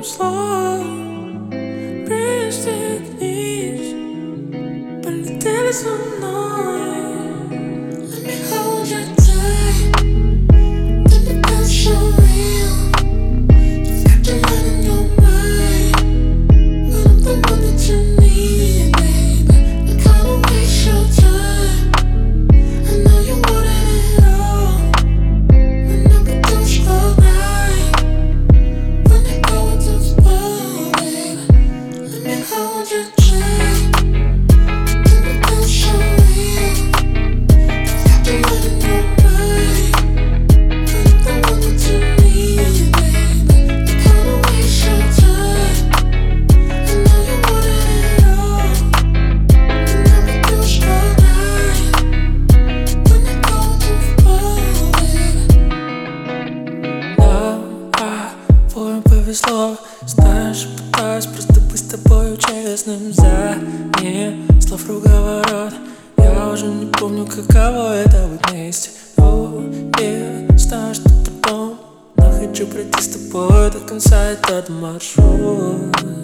слов пристегнись, полетели со мной. Let me hold you tight, baby, that's so real. You've got the light in your mind, but I'm the one that you need, baby. I can't waste your time. I know you wanted it all, but now we don't slow down. When it goes to fall, baby, let me hold you tight. Baby, that's so real. You've got the light in your mind, but I'm the one that you need, baby. I can't waste your time. I know you wanted it all, but now we don't slow down. When it goes to fall, baby. Нам повезло, знаешь, пытаюсь просто быть с тобою честным. За ним слов круговорот. Я уже не помню, каково это быть вместе. Знаю, что потом, но хочу пройти с тобой до конца этот маршрут.